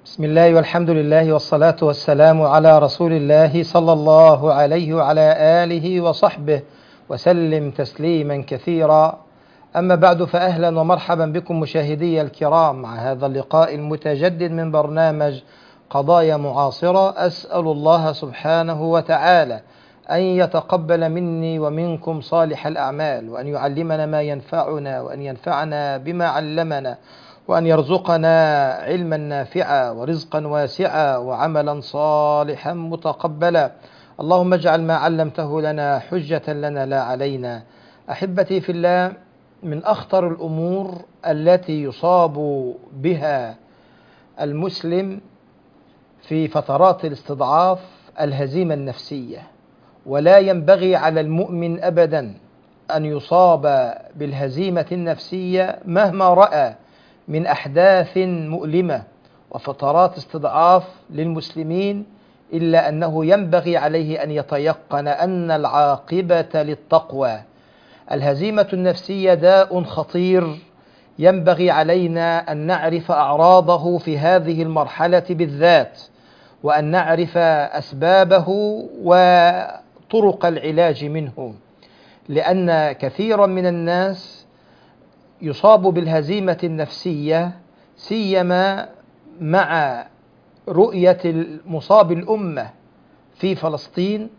بسم الله والحمد لله والصلاة والسلام على رسول الله صلى الله عليه وعلى آله وصحبه وسلم تسليما كثيرا. أما بعد، فأهلا ومرحبا بكم مشاهدي الكرام مع هذا اللقاء المتجدد من برنامج قضايا معاصرة. أسأل الله سبحانه وتعالى أن يتقبل مني ومنكم صالح الأعمال، وأن يعلمنا ما ينفعنا، وأن ينفعنا بما علمنا، وأن يرزقنا علما نافعا ورزقا واسعا وعملا صالحا متقبلا. اللهم اجعل ما علمته لنا حجة لنا لا علينا. أحبتي في الله، من أخطر الأمور التي يصاب بها المسلم في فترات الاستضعاف الهزيمة النفسية، ولا ينبغي على المؤمن أبدا أن يصاب بالهزيمة النفسية مهما رأى من أحداث مؤلمة وفترات استضعاف للمسلمين، إلا أنه ينبغي عليه أن يتيقن أن العاقبة للتقوى. الهزيمة النفسية داء خطير ينبغي علينا أن نعرف أعراضه في هذه المرحلة بالذات، وأن نعرف أسبابه وطرق العلاج منه، لأن كثيرا من الناس يصاب بالهزيمة النفسية، سيما مع رؤية المصاب الأمة في فلسطين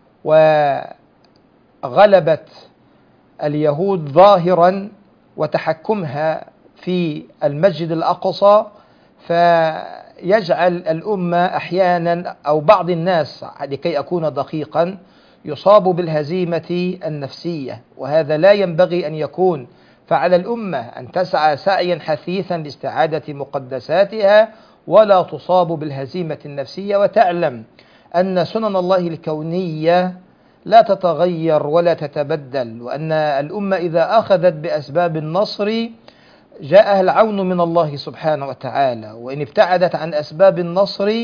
وغلبة اليهود ظاهرا وتحكمها في المسجد الأقصى، فيجعل الأمة أحيانا أو بعض الناس، لكي أكون دقيقا، يصاب بالهزيمة النفسية، وهذا لا ينبغي أن يكون. فعلى الأمة أن تسعى سعيا حثيثا لاستعادة مقدساتها ولا تصاب بالهزيمة النفسية، وتعلم أن سنن الله الكونية لا تتغير ولا تتبدل، وأن الأمة إذا أخذت بأسباب النصر جاءها العون من الله سبحانه وتعالى، وإن ابتعدت عن أسباب النصر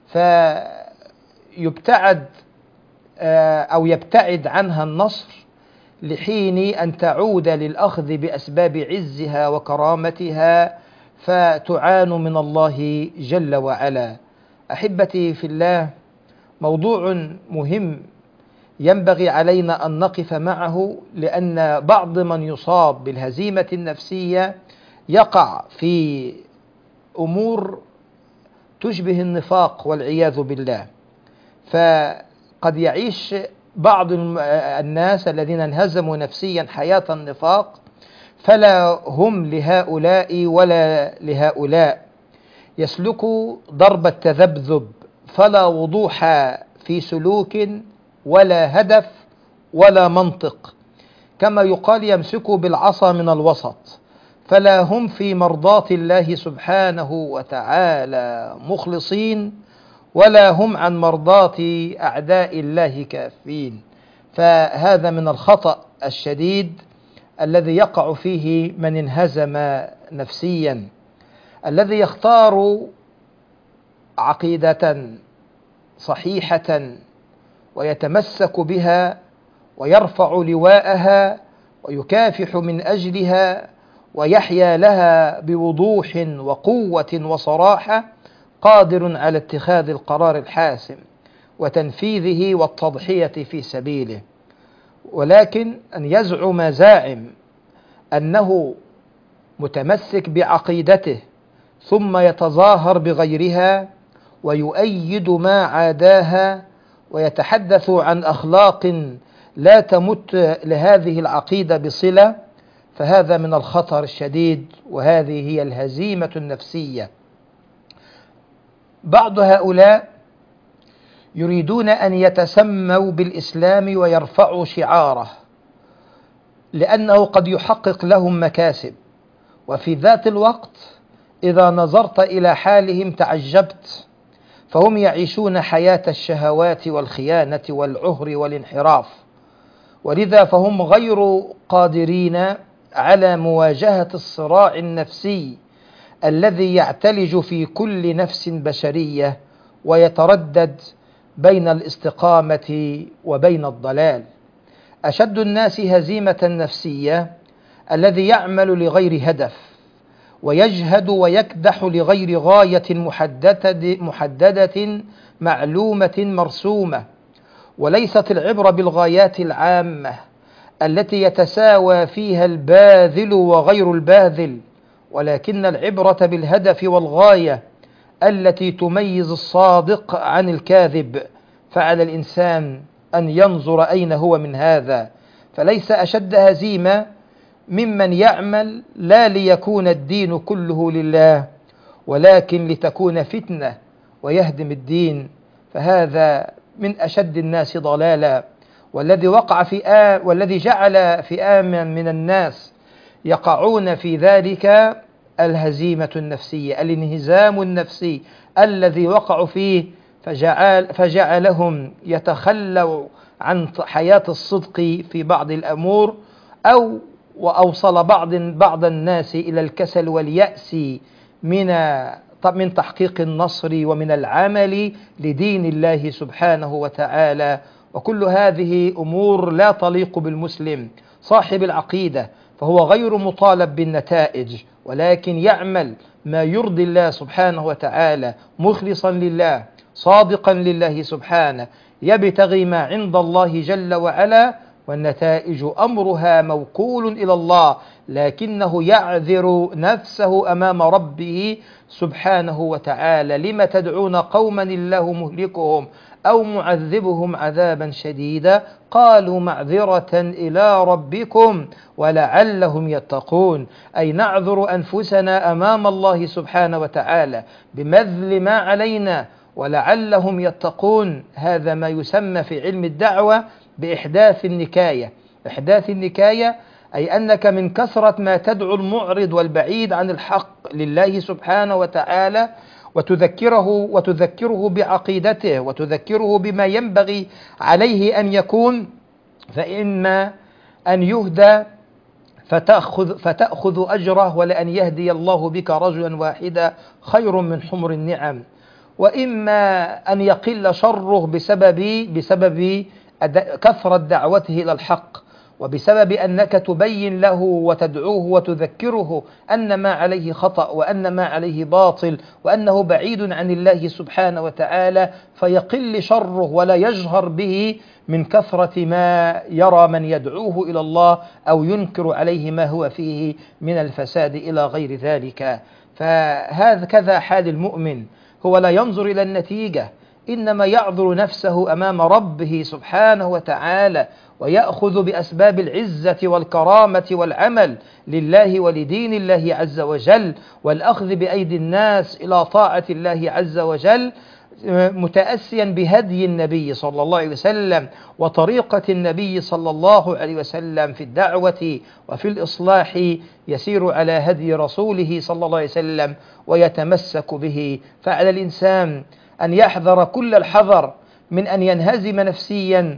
فيبتعد أو يبتعد عنها النصر لحين أن تعود للأخذ بأسباب عزها وكرامتها فتعان من الله جل وعلا. أحبتي في الله، موضوع مهم ينبغي علينا أن نقف معه، لأن بعض من يصاب بالهزيمة النفسية يقع في أمور تشبه النفاق والعياذ بالله. فقد يعيش بعض الناس الذين انهزموا نفسيا حياة النفاق، فلا هم لهؤلاء ولا لهؤلاء، يسلكوا ضرب التذبذب، فلا وضوح في سلوك ولا هدف ولا منطق، كما يقال يمسكوا بالعصا من الوسط، فلا هم في مرضاة الله سبحانه وتعالى مخلصين، ولا هم عن مرضاة أعداء الله كافين. فهذا من الخطأ الشديد الذي يقع فيه من انهزم نفسيا، الذي يختار عقيدة صحيحة ويتمسك بها ويرفع لواءها ويكافح من أجلها ويحيا لها بوضوح وقوة وصراحة، قادر على اتخاذ القرار الحاسم وتنفيذه والتضحية في سبيله. ولكن أن يزعم زاعم أنه متمسك بعقيدته ثم يتظاهر بغيرها ويؤيد ما عاداها ويتحدث عن أخلاق لا تمت لهذه العقيدة بصلة، فهذا من الخطر الشديد، وهذه هي الهزيمة النفسية. بعض هؤلاء يريدون أن يتسموا بالإسلام ويرفعوا شعاره لأنه قد يحقق لهم مكاسب، وفي ذات الوقت إذا نظرت إلى حالهم تعجبت، فهم يعيشون حياة الشهوات والخيانة والعهر والانحراف، ولذا فهم غير قادرين على مواجهة الصراع النفسي الذي يعتلج في كل نفس بشرية ويتردد بين الاستقامة وبين الضلال. أشد الناس هزيمة نفسية الذي يعمل لغير هدف ويجهد ويكدح لغير غاية محددة معلومة مرسومة. وليست العبرة بالغايات العامة التي يتساوى فيها الباذل وغير الباذل، ولكن العبرة بالهدف والغاية التي تميز الصادق عن الكاذب. فعلى الإنسان أن ينظر أين هو من هذا، فليس أشد هزيمة ممن يعمل لا ليكون الدين كله لله، ولكن لتكون فتنة ويهدم الدين، فهذا من أشد الناس ضلالا. والذي جعل فئاما من الناس يقعون في ذلك الهزيمة النفسية، الانهزام النفسي الذي وقعوا فيه، فجعلهم يتخلوا عن حياة الصدق في بعض الأمور، وأوصل بعض الناس إلى الكسل واليأس من تحقيق النصر ومن العمل لدين الله سبحانه وتعالى. وكل هذه أمور لا تليق بالمسلم صاحب العقيدة، فهو غير مطالب بالنتائج، ولكن يعمل ما يرضي الله سبحانه وتعالى، مخلصا لله، صادقا لله سبحانه، يبتغي ما عند الله جل وعلا، والنتائج أمرها موكول إلى الله، لكنه يعذر نفسه أمام ربه سبحانه وتعالى: لم تدعون قوما الله مهلكهم أو معذبهم عذابا شديدا، قالوا معذرة إلى ربكم ولعلهم يتقون. أي نعذر أنفسنا أمام الله سبحانه وتعالى بمثل ما علينا ولعلهم يتقون. هذا ما يسمى في علم الدعوة بإحداث النكاية. إحداث النكاية أي أنك من كثرة ما تدعو المعرض والبعيد عن الحق لله سبحانه وتعالى وتذكره بعقيدته، وتذكره بما ينبغي عليه أن يكون، فإما أن يهدى فتأخذ أجره، ولأن يهدي الله بك رجلا واحدا خير من حمر النعم، وإما أن يقل شره بسبب كثرة دعوته إلى الحق، وبسبب أنك تبين له وتدعوه وتذكره أن ما عليه خطأ وأن ما عليه باطل وأنه بعيد عن الله سبحانه وتعالى، فيقل شره ولا يجهر به من كثرة ما يرى من يدعوه إلى الله أو ينكر عليه ما هو فيه من الفساد إلى غير ذلك. فهكذا حال المؤمن، هو لا ينظر إلى النتيجة، إنما يعذر نفسه أمام ربه سبحانه وتعالى، ويأخذ بأسباب العزة والكرامة والعمل لله ولدين الله عز وجل، والأخذ بأيدي الناس إلى طاعة الله عز وجل، متأسيا بهدي النبي صلى الله عليه وسلم وطريقة النبي صلى الله عليه وسلم في الدعوة وفي الإصلاح، يسير على هدي رسوله صلى الله عليه وسلم ويتمسك به. فعلى الإنسان أن يحذر كل الحذر من أن ينهزم نفسيا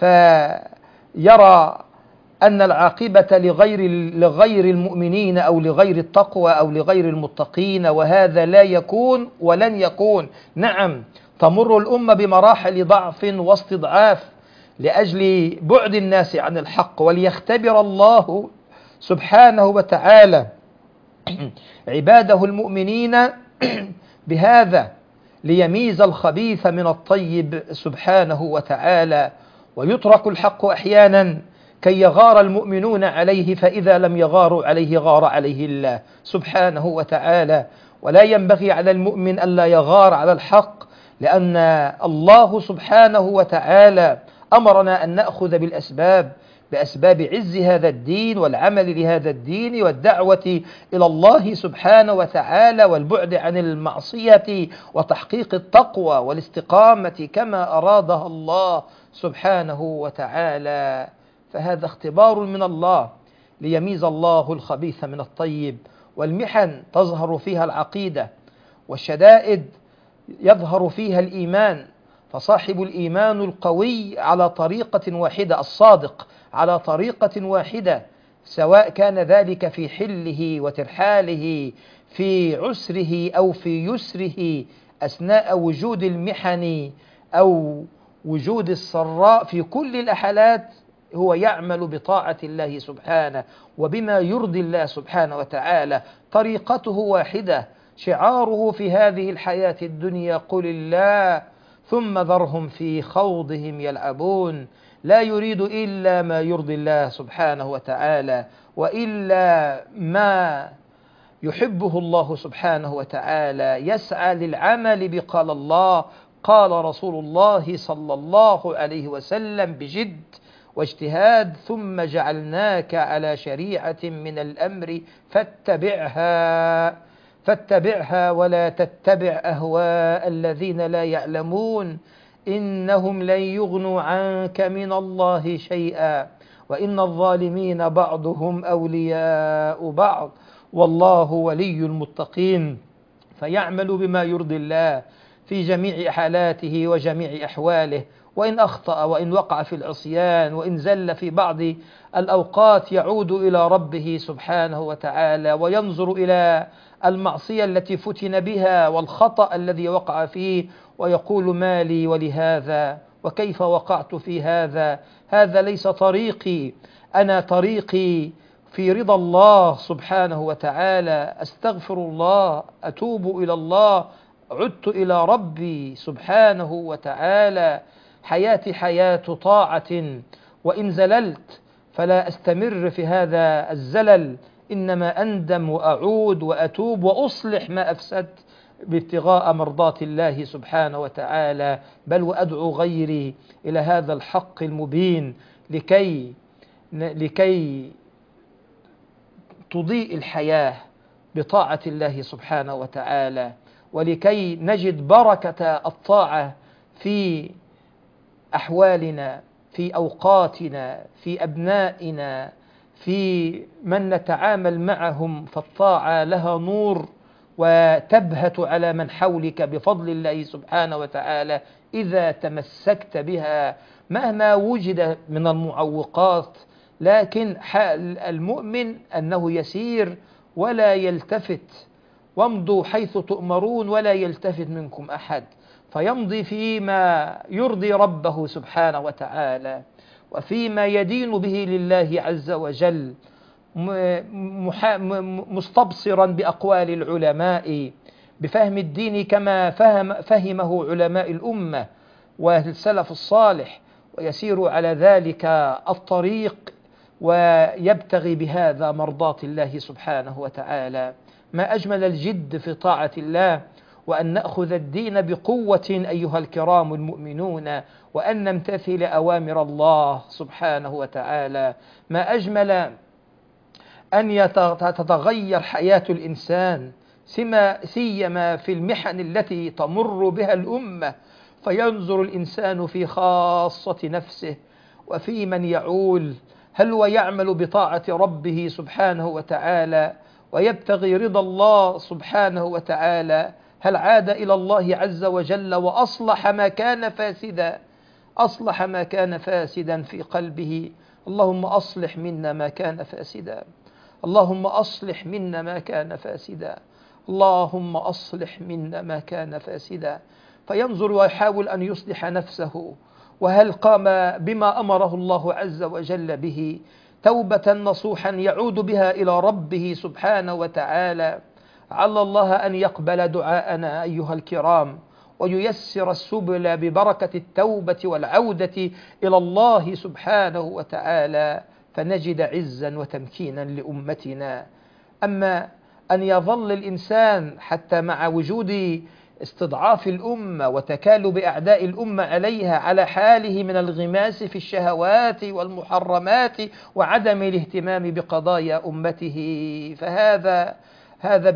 فيرى أن العاقبة لغير المؤمنين أو لغير التقوى أو لغير المتقين، وهذا لا يكون ولن يكون. نعم، تمر الأمة بمراحل ضعف واستضعاف لأجل بعد الناس عن الحق، وليختبر الله سبحانه وتعالى عباده المؤمنين بهذا، ليميز الخبيث من الطيب سبحانه وتعالى. ويترك الحق أحيانا كي يغار المؤمنون عليه، فإذا لم يغاروا عليه غار عليه الله سبحانه وتعالى. ولا ينبغي على المؤمن ألا يغار على الحق، لأن الله سبحانه وتعالى أمرنا أن نأخذ بأسباب عز هذا الدين والعمل لهذا الدين والدعوة إلى الله سبحانه وتعالى والبعد عن المعصية وتحقيق التقوى والاستقامة كما أرادها الله سبحانه وتعالى. فهذا اختبار من الله ليميز الله الخبيث من الطيب. والمحن تظهر فيها العقيدة، والشدائد يظهر فيها الإيمان، فصاحب الإيمان القوي على طريقة واحدة، الصادق على طريقة واحدة، سواء كان ذلك في حله وترحاله، في عسره أو في يسره، أثناء وجود المحن أو وجود السراء، في كل الحالات هو يعمل بطاعة الله سبحانه وبما يرضي الله سبحانه وتعالى. طريقته واحدة، شعاره في هذه الحياة الدنيا قل الله ثم ذرهم في خوضهم يلعبون، لا يريد إلا ما يرضي الله سبحانه وتعالى وإلا ما يحبه الله سبحانه وتعالى. يسعى للعمل بقال الله قال رسول الله صلى الله عليه وسلم بجد واجتهاد، ثم جعلناك على شريعة من الأمر فاتبعها ولا تتبع أهواء الذين لا يعلمون إنهم لن يغنوا عنك من الله شيئا وإن الظالمين بعضهم أولياء بعض والله ولي المتقين. فيعمل بما يرضي الله في جميع حالاته وجميع أحواله، وإن أخطأ وإن وقع في العصيان وإن زل في بعض الأوقات يعود إلى ربه سبحانه وتعالى وينظر إلى المعصية التي فتن بها والخطأ الذي وقع فيه ويقول ما لي ولهذا وكيف وقعت في هذا، هذا ليس طريقي، أنا طريقي في رضا الله سبحانه وتعالى، أستغفر الله، أتوب إلى الله، عدت إلى ربي سبحانه وتعالى. حياتي حياة طاعة، وإن زللت فلا أستمر في هذا الزلل، إنما أندم وأعود وأتوب وأصلح ما أفسدت بابتغاء مرضات الله سبحانه وتعالى، بل وأدعو غيري إلى هذا الحق المبين لكي تضيء الحياة بطاعة الله سبحانه وتعالى، ولكي نجد بركة الطاعة في أحوالنا، في أوقاتنا، في أبنائنا، في من نتعامل معهم، فالطاعة لها نور وتبهت على من حولك بفضل الله سبحانه وتعالى إذا تمسكت بها مهما وجد من المعوقات. لكن حال المؤمن أنه يسير ولا يلتفت، وامضوا حيث تؤمرون ولا يلتفت منكم أحد، فيمضي فيما يرضي ربه سبحانه وتعالى وفيما يدين به لله عز وجل، مستبصرا بأقوال العلماء بفهم الدين كما فهمه علماء الأمة والسلف الصالح، ويسير على ذلك الطريق ويبتغي بهذا مرضات الله سبحانه وتعالى. ما أجمل الجد في طاعة الله، وأن نأخذ الدين بقوة أيها الكرام المؤمنون، وأن نمتثل أوامر الله سبحانه وتعالى. ما أجمل أن تتغير حياة الإنسان سيما في المحن التي تمر بها الأمة، فينظر الإنسان في خاصة نفسه وفي من يعول، هل هو يعمل بطاعة ربه سبحانه وتعالى ويبتغي رضا الله سبحانه وتعالى، هل عاد إلى الله عز وجل وأصلح ما كان فاسدا، أصلح ما كان فاسدا في قلبه. اللهم أصلح منا ما كان فاسدا، اللهم أصلح منا ما كان فاسدا، اللهم أصلح منا ما كان فاسدا. فينظر ويحاول أن يصلح نفسه، وهل قام بما أمره الله عز وجل به توبة نصوحا يعود بها إلى ربه سبحانه وتعالى. على الله أن يقبل دعاءنا أيها الكرام وييسر السبل ببركة التوبة والعودة إلى الله سبحانه وتعالى، فنجد عزا وتمكينا لأمتنا. أما أن يظل الإنسان حتى مع وجود استضعاف الأمة وتكالب أعداء الأمة عليها على حاله من الغماس في الشهوات والمحرمات وعدم الاهتمام بقضايا أمته، فهذا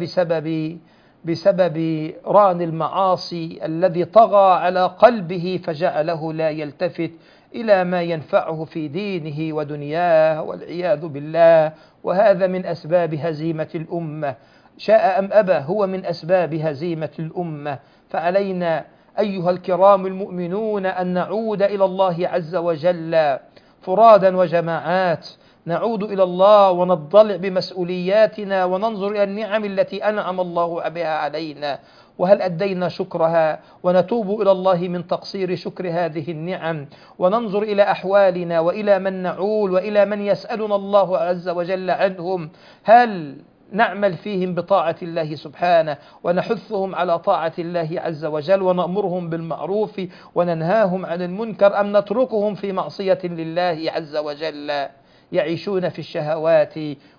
بسبب ران المعاصي الذي طغى على قلبه فجعله لا يلتفت إلى ما ينفعه في دينه ودنياه والعياذ بالله. وهذا من أسباب هزيمة الأمة، شاء أم أبى هو من أسباب هزيمة الأمة. فعلينا أيها الكرام المؤمنون أن نعود إلى الله عز وجل فرادا وجماعات، نعود إلى الله ونضلع بمسؤولياتنا وننظر إلى النعم التي أنعم الله بها علينا، وهل أدينا شكرها، ونتوب إلى الله من تقصير شكر هذه النعم، وننظر إلى أحوالنا وإلى من نعول وإلى من يسألنا الله عز وجل عنهم، هل نعمل فيهم بطاعة الله سبحانه ونحثهم على طاعة الله عز وجل ونأمرهم بالمعروف وننهاهم عن المنكر، أم نتركهم في معصية لله عز وجل يعيشون في الشهوات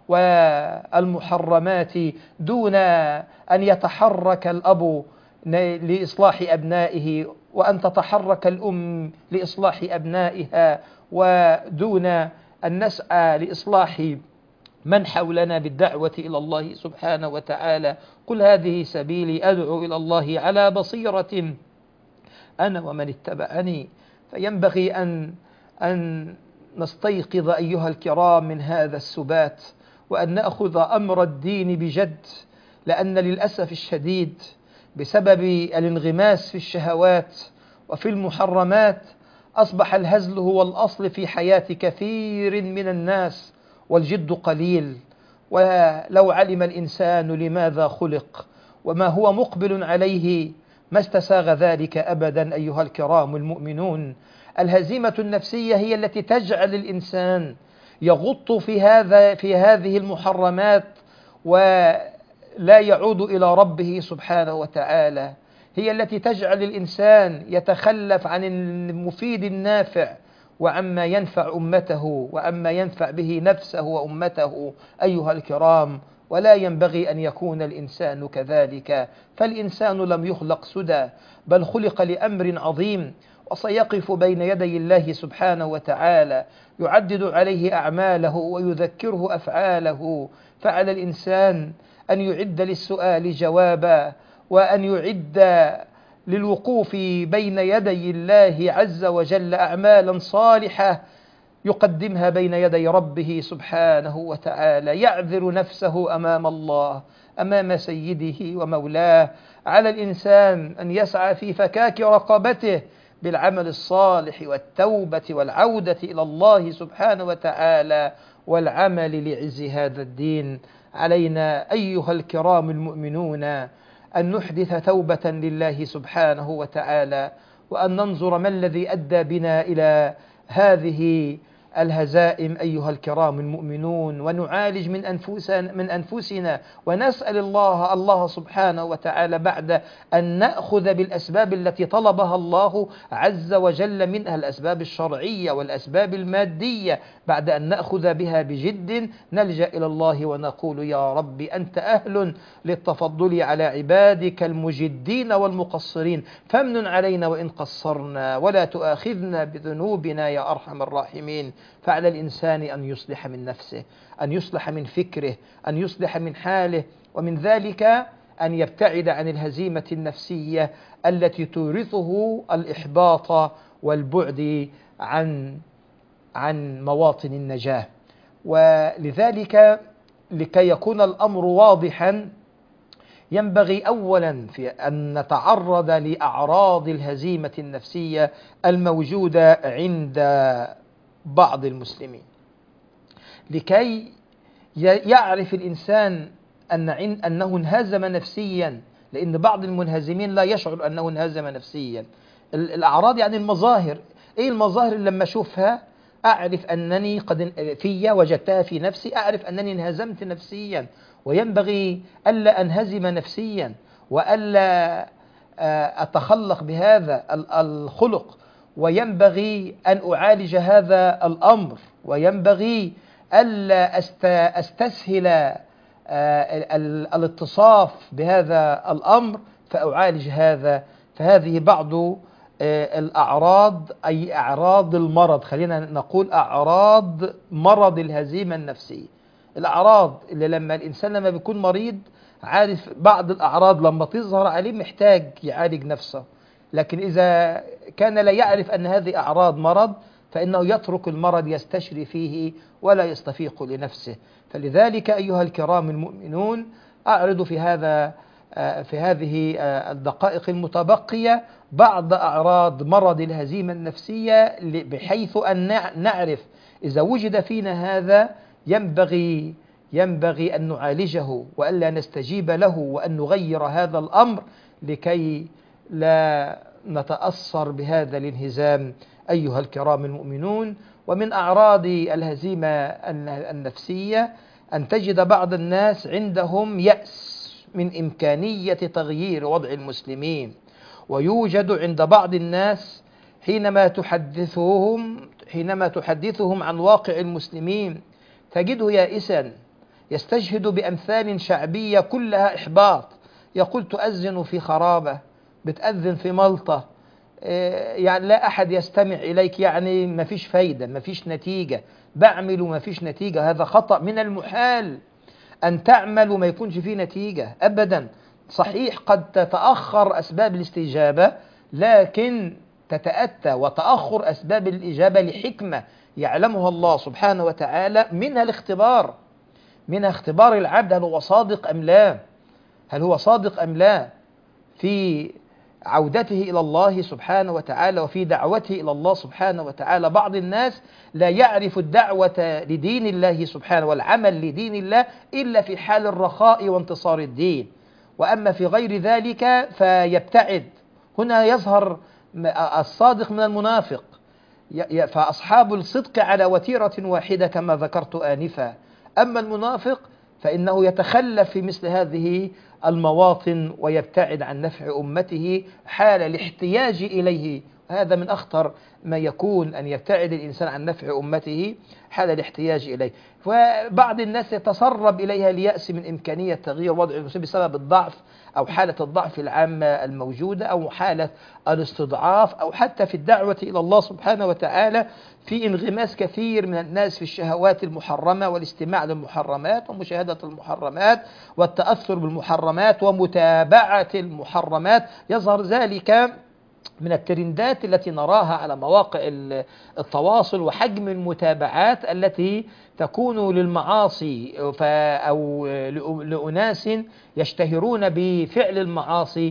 والمحرمات دون أن يتحرك الأب لإصلاح أبنائه وأن تتحرك الأم لإصلاح أبنائها، ودون أن نسعى لإصلاح من حولنا بالدعوة إلى الله سبحانه وتعالى. قل هذه سبيلي أدعو إلى الله على بصيرة أنا ومن اتبعني. فينبغي أن نستيقظ أيها الكرام من هذا السبات، وأن نأخذ أمر الدين بجد، لأن للأسف الشديد بسبب الانغماس في الشهوات وفي المحرمات أصبح الهزل هو الأصل في حياة كثير من الناس، والجد قليل. ولو علم الإنسان لماذا خلق وما هو مقبل عليه ما استساغ ذلك أبدا أيها الكرام المؤمنون. الهزيمة النفسية هي التي تجعل الإنسان يغط في هذه المحرمات ولا يعود إلى ربه سبحانه وتعالى، هي التي تجعل الإنسان يتخلف عن المفيد النافع وعما ينفع أمته وعما ينفع به نفسه وأمته أيها الكرام. ولا ينبغي أن يكون الإنسان كذلك، فالإنسان لم يخلق سدى، بل خلق لأمر عظيم، وسيقف بين يدي الله سبحانه وتعالى يعدد عليه أعماله ويذكره أفعاله. فعلى الإنسان أن يعد للسؤال جوابا، وأن يعد للوقوف بين يدي الله عز وجل أعمالا صالحة يقدمها بين يدي ربه سبحانه وتعالى، يعذر نفسه أمام الله أمام سيده ومولاه. على الإنسان أن يسعى في فكاك رقبته بالعمل الصالح والتوبة والعودة إلى الله سبحانه وتعالى والعمل لعز هذا الدين. علينا أيها الكرام المؤمنون أن نحدث توبة لله سبحانه وتعالى، وأن ننظر ما الذي أدى بنا إلى هذه الهزائم أيها الكرام المؤمنون، ونعالج من أنفسنا ونسأل الله سبحانه وتعالى بعد أن نأخذ بالأسباب التي طلبها الله عز وجل منها، الأسباب الشرعية والأسباب المادية، بعد أن نأخذ بها بجد نلجأ إلى الله ونقول يا رب أنت أهل للتفضل على عبادك المجدين والمقصرين، فامنن علينا وإن قصرنا ولا تؤاخذنا بذنوبنا يا أرحم الراحمين. فعلى الإنسان أن يصلح من نفسه، أن يصلح من فكره، أن يصلح من حاله، ومن ذلك أن يبتعد عن الهزيمة النفسية التي تورثه الإحباط والبعد عن مواطن النجاة. ولذلك لكي يكون الأمر واضحا ينبغي أولا في أن نتعرض لأعراض الهزيمة النفسية الموجودة عند بعض المسلمين، لكي يعرف الإنسان أنه انهزم نفسيا، لأن بعض المنهزمين لا يشعر أنه انهزم نفسيا. الأعراض يعني المظاهر. إيه المظاهر اللي لما أشوفها أعرف أنني قد وجدتها في نفسي، أعرف أنني انهزمت نفسيا، وينبغي ألا أنهزم نفسيا وألا أتخلق بهذا الخلق، وينبغي أن أعالج هذا الأمر، وينبغي ألا أستسهل الاتصاف بهذا الأمر فأعالج هذا. فهذه بعض الأعراض، أي أعراض المرض، خلينا نقول أعراض مرض الهزيمة النفسية. الأعراض اللي لما الإنسان لما بيكون مريض عارف بعض الأعراض لما تظهر عليه محتاج يعالج نفسه، لكن إذا كان لا يعرف أن هذه أعراض مرض فإنه يترك المرض يستشري فيه ولا يستفيق لنفسه. فلذلك أيها الكرام المؤمنون أعرض في هذا في هذه الدقائق المتبقية بعض أعراض مرض الهزيمة النفسية، بحيث أن نعرف إذا وجد فينا هذا ينبغي أن نعالجه وألا نستجيب له، وأن نغير هذا الأمر لكي لا نتأثر بهذا الانهزام أيها الكرام المؤمنون. ومن أعراض الهزيمة النفسية أن تجد بعض الناس عندهم يأس من إمكانية تغيير وضع المسلمين، ويوجد عند بعض الناس حينما تحدثهم عن واقع المسلمين تجده يائسا، يستشهد بأمثال شعبية كلها إحباط، يقول تؤذن في خرابة، بتأذن في ملطة، يعني لا أحد يستمع إليك، يعني ما فيش فايدة، ما فيش نتيجة، بعمل وما فيش نتيجة. هذا خطأ. من المحال أن تعمل وما يكونش فيه نتيجة أبدا. صحيح قد تتأخر أسباب الاستجابة، لكن تتأتى، وتأخر أسباب الإجابة لحكمة يعلمها الله سبحانه وتعالى، منها اختبار العبد هل هو صادق أم لا في عودته إلى الله سبحانه وتعالى وفي دعوته إلى الله سبحانه وتعالى. بعض الناس لا يعرف الدعوة لدين الله سبحانه والعمل لدين الله إلا في حال الرخاء وانتصار الدين، وأما في غير ذلك فيبتعد. هنا يظهر الصادق من المنافق، فأصحاب الصدق على وتيرة واحدة كما ذكرت آنفا، أما المنافق فإنه يتخلف في مثل هذه المواطن ويبتعد عن نفع أمته حال الاحتياج إليه. هذا من أخطر ما يكون، أن يبتعد الإنسان عن نفع أمته حال الاحتياج إليه. وبعض الناس يتسرب إليها اليأس من إمكانية تغيير وضع المسلم بسبب الضعف أو حالة الضعف العامة الموجودة، أو حالة الاستضعاف، أو حتى في الدعوة إلى الله سبحانه وتعالى في انغماس كثير من الناس في الشهوات المحرمة والاستماع للمحرمات ومشاهدة المحرمات والتأثر بالمحرمات ومتابعة المحرمات. يظهر ذلك من الترندات التي نراها على مواقع التواصل، وحجم المتابعات التي تكون للمعاصي أو لأناس يشتهرون بفعل المعاصي،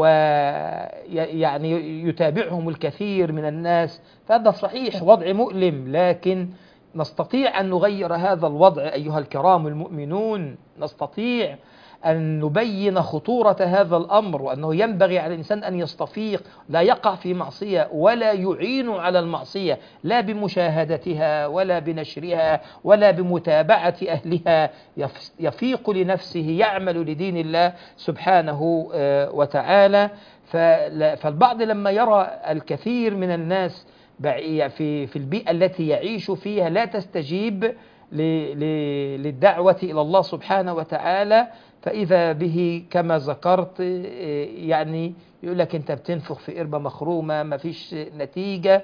ويعني يتابعهم الكثير من الناس. فهذا صحيح وضع مؤلم، لكن نستطيع أن نغير هذا الوضع أيها الكرام المؤمنون. نستطيع أن نبين خطورة هذا الأمر، وأنه ينبغي على الإنسان أن يستفيق، لا يقع في معصية ولا يعين على المعصية، لا بمشاهدتها ولا بنشرها ولا بمتابعة أهلها. يفيق لنفسه، يعمل لدين الله سبحانه وتعالى. فالبعض لما يرى الكثير من الناس في البيئة التي يعيش فيها لا تستجيب للدعوة إلى الله سبحانه وتعالى، فإذا به كما ذكرت يعني يقول لك أنت بتنفخ في قربة مخرومة، ما فيش نتيجة،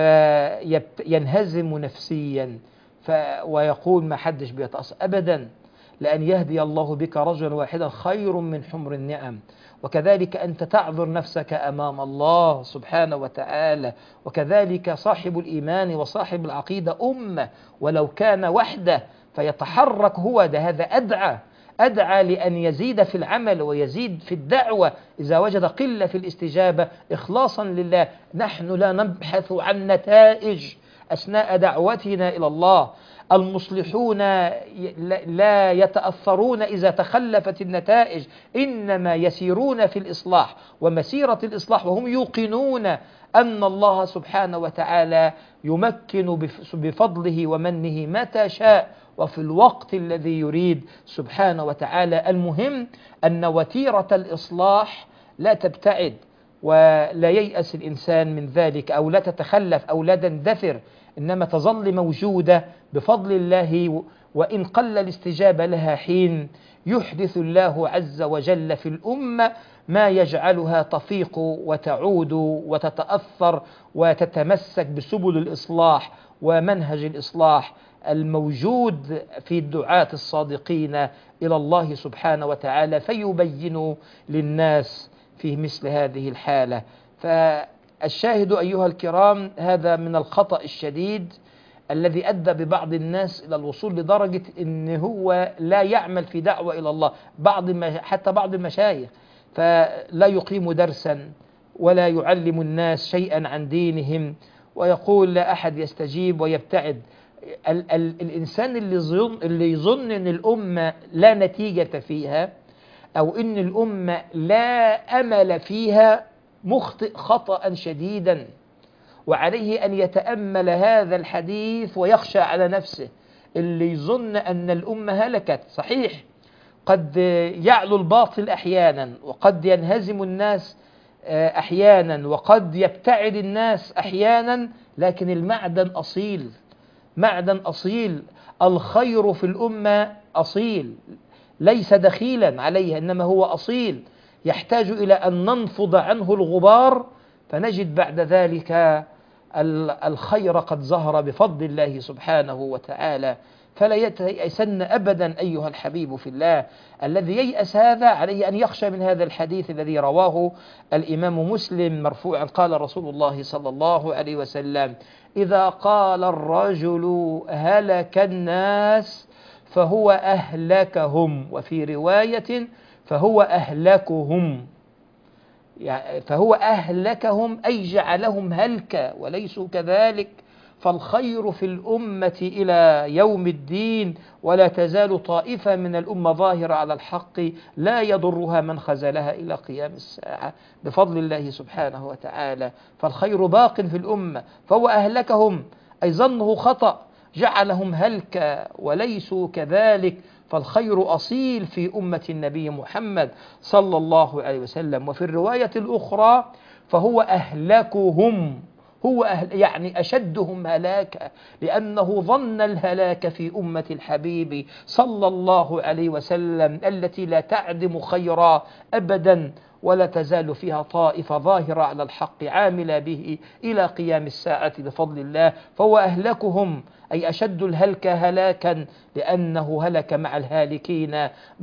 فينهزم نفسيا ويقول ما حدش بيتأثر أبدا. لأن يهدي الله بك رجلا واحدا خير من حمر النعم. وكذلك أنت تعذر نفسك أمام الله سبحانه وتعالى، وكذلك صاحب الإيمان وصاحب العقيدة أمة ولو كان وحده، فيتحرك هو هذا أدعى لأن يزيد في العمل ويزيد في الدعوة إذا وجد قلة في الاستجابة إخلاصا لله. نحن لا نبحث عن نتائج أثناء دعوتنا إلى الله. المصلحون لا يتأثرون إذا تخلفت النتائج، إنما يسيرون في الإصلاح ومسيرة الإصلاح وهم يوقنون أن الله سبحانه وتعالى يمكن بفضله ومنه متى شاء وفي الوقت الذي يريد سبحانه وتعالى. المهم أن وتيرة الإصلاح لا تبتعد ولا ييأس الإنسان من ذلك، أو لا تتخلف أو لا تندثر، إنما تظل موجودة بفضل الله. وإن قل الاستجابة لها حين يحدث الله عز وجل في الأمة ما يجعلها تفيق وتعود وتتأثر وتتمسك بسبل الإصلاح ومنهج الإصلاح الموجود في الدعاة الصادقين إلى الله سبحانه وتعالى، فيبين للناس في مثل هذه الحالة. فالشاهد أيها الكرام، هذا من الخطأ الشديد الذي أدى ببعض الناس إلى الوصول لدرجة إن هو لا يعمل في دعوة إلى الله، حتى بعض المشايخ فلا يقيم درسا ولا يعلم الناس شيئا عن دينهم، ويقول لا أحد يستجيب ويبتعد. الإنسان اللي يظن أن الأمة لا نتيجة فيها أو أن الأمة لا أمل فيها مخطئ خطأ شديدا، وعليه أن يتأمل هذا الحديث ويخشى على نفسه. اللي يظن أن الأمة هلكت، صحيح قد يعلو الباطل أحيانا، وقد ينهزم الناس أحيانا، وقد يبتعد الناس أحيانا، لكن المعدن أصيل، معدن أصيل. الخير في الأمة أصيل، ليس دخيلا عليها، إنما هو أصيل يحتاج إلى أن ننفض عنه الغبار، فنجد بعد ذلك الخير قد ظهر بفضل الله سبحانه وتعالى. فلا ييأسن أبدا أيها الحبيب في الله. الذي ييأس هذا عليه أن يخشى من هذا الحديث الذي رواه الإمام مسلم مرفوعا، قال رسول الله صلى الله عليه وسلم: إذا قال الرجل هلك الناس فهو أهلكهم، وفي رواية فهو أهلكهم، يعني فهو أهلكهم أي جعلهم هلكا وليسوا كذلك. فالخير في الأمة إلى يوم الدين، ولا تزال طائفة من الأمة ظاهرة على الحق لا يضرها من خذلها إلى قيام الساعة بفضل الله سبحانه وتعالى. فالخير باق في الأمة، فهو أهلكهم أي ظنه خطأ جعلهم هلكا وليسوا كذلك. فالخير أصيل في أمة النبي محمد صلى الله عليه وسلم. وفي الرواية الأخرى فهو أهلكهم، يعني أشدهم هلاكا، لأنه ظن الهلاك في أمة الحبيب صلى الله عليه وسلم التي لا تعدم خيرا أبدا، ولا تزال فيها طائفة ظاهرة على الحق عاملة به إلى قيام الساعة بفضل الله. فهو أهلكهم أي أشد الهلك هلاكا، لأنه هلك مع الهالكين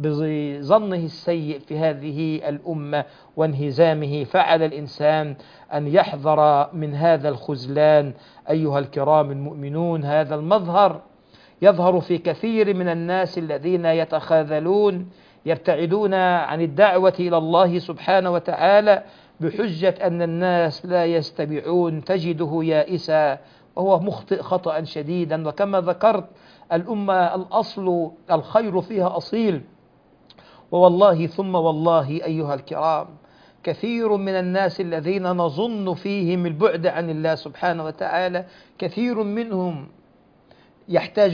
بظنه السيء في هذه الأمة وانهزامه. فعلى الإنسان أن يحذر من هذا الخذلان أيها الكرام المؤمنون. هذا المظهر يظهر في كثير من الناس الذين يتخاذلون، يبتعدون عن الدعوة إلى الله سبحانه وتعالى بحجة أن الناس لا يستمعون، تجده يائسا وهو مخطئ خطأ شديدا. وكما ذكرت الأمة الأصل الخير فيها أصيل، ووالله ثم والله أيها الكرام كثير من الناس الذين نظن فيهم البعد عن الله سبحانه وتعالى، كثير منهم يحتاج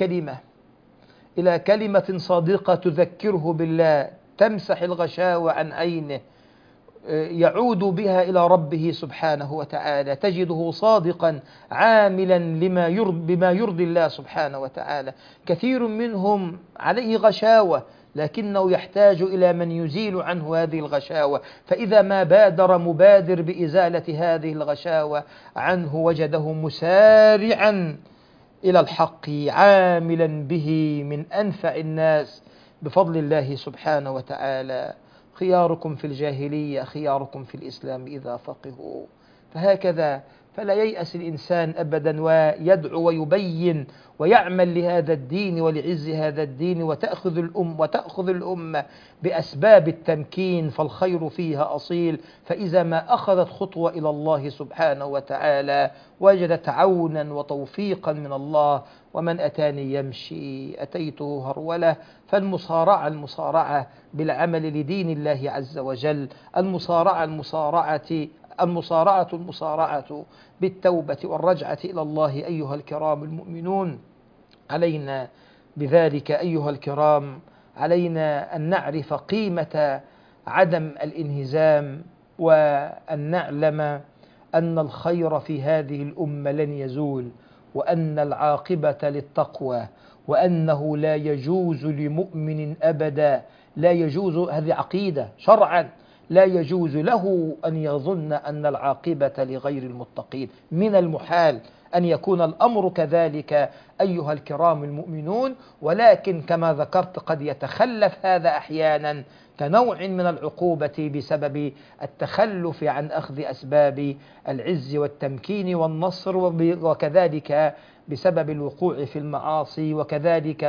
إلى كلمة صادقة تذكره بالله، تمسح الغشاوة عن عينه، يعود بها إلى ربه سبحانه وتعالى. تجده صادقا عاملا بما يرضي الله سبحانه وتعالى. كثير منهم عليه غشاوة، لكنه يحتاج إلى من يزيل عنه هذه الغشاوة، فإذا ما بادر مبادر بإزالة هذه الغشاوة عنه وجده مسارعا إلى الحق عاملا به من أنفع الناس بفضل الله سبحانه وتعالى. خياركم في الجاهلية خياركم في الإسلام إذا فقهوا. فهكذا فلا ييأس الإنسان أبدا، ويدعو ويبين ويعمل لهذا الدين ولعز هذا الدين، وتأخذ الأمة بأسباب التمكين، فالخير فيها أصيل. فإذا ما أخذت خطوة إلى الله سبحانه وتعالى وجدت عونا وتوفيقا من الله. ومن أتاني يمشي أتيته هرولة. فالمصارعة بالعمل لدين الله عز وجل، المصارعة بالتوبة والرجعة إلى الله أيها الكرام المؤمنون. علينا بذلك أيها الكرام، علينا أن نعرف قيمة عدم الانهزام، وأن نعلم أن الخير في هذه الأمة لن يزول، وأن العاقبة للتقوى، وأنه لا يجوز لمؤمن أبدا، لا يجوز، هذه عقيدة شرعا، لا يجوز له أن يظن أن العاقبة لغير المتقين. من المحال أن يكون الأمر كذلك أيها الكرام المؤمنون، ولكن كما ذكرت قد يتخلف هذا أحيانا كنوع من العقوبة بسبب التخلف عن أخذ أسباب العز والتمكين والنصر، وكذلك بسبب الوقوع في المعاصي، وكذلك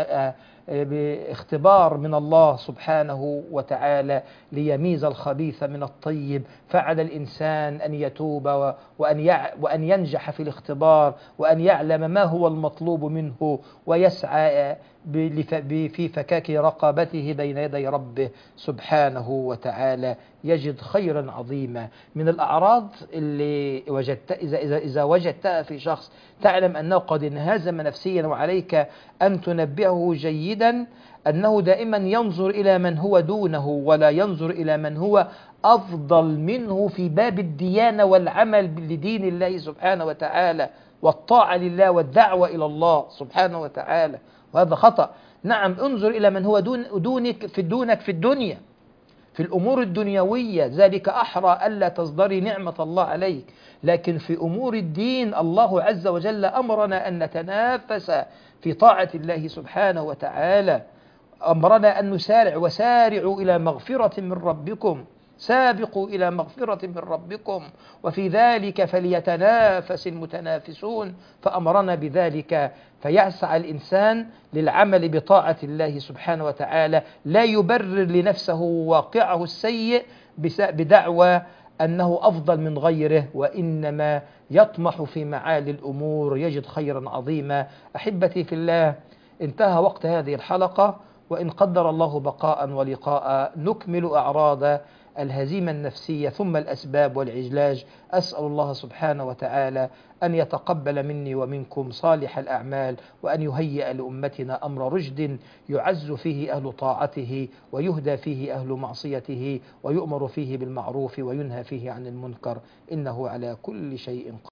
باختبار من الله سبحانه وتعالى ليميز الخبيث من الطيب. فعلى الإنسان أن يتوب وأن ينجح في الاختبار، وأن يعلم ما هو المطلوب منه، ويسعى في فكاك رقبته بين يدي ربه سبحانه وتعالى، يجد خيرا عظيما. من الأعراض اللي إذا وجدتها في شخص تعلم أنه قد انهزم نفسيا، وعليك أن تنبهه جيدا أنه دائما ينظر إلى من هو دونه، ولا ينظر إلى من هو أفضل منه في باب الديانة والعمل لدين الله سبحانه وتعالى، والطاعة لله والدعوة إلى الله سبحانه وتعالى، وهذا خطأ. نعم، انظر إلى من هو دونك في الدنيا، في الأمور الدنيوية، ذلك أحرى ألا تصدري نعمة الله عليك. لكن في أمور الدين الله عز وجل أمرنا أن نتنافس في طاعة الله سبحانه وتعالى، أمرنا أن نسارع، وسارعوا إلى مغفرة من ربكم، سابقوا إلى مغفرة من ربكم، وفي ذلك فليتنافس المتنافسون، فأمرنا بذلك. فيسعى الإنسان للعمل بطاعة الله سبحانه وتعالى، لا يبرر لنفسه واقعه السيء بدعوى أنه أفضل من غيره، وإنما يطمح في معالي الأمور، يجد خيرا عظيما. أحبتي في الله، انتهى وقت هذه الحلقة، وإن قدر الله بقاء ولقاء نكمل أعراض الهزيمة النفسية ثم الأسباب والعلاج. أسأل الله سبحانه وتعالى أن يتقبل مني ومنكم صالح الأعمال، وأن يهيئ لأمتنا أمر رشد يعز فيه أهل طاعته، ويهدى فيه أهل معصيته، ويؤمر فيه بالمعروف وينهى فيه عن المنكر، إنه على كل شيء قدير.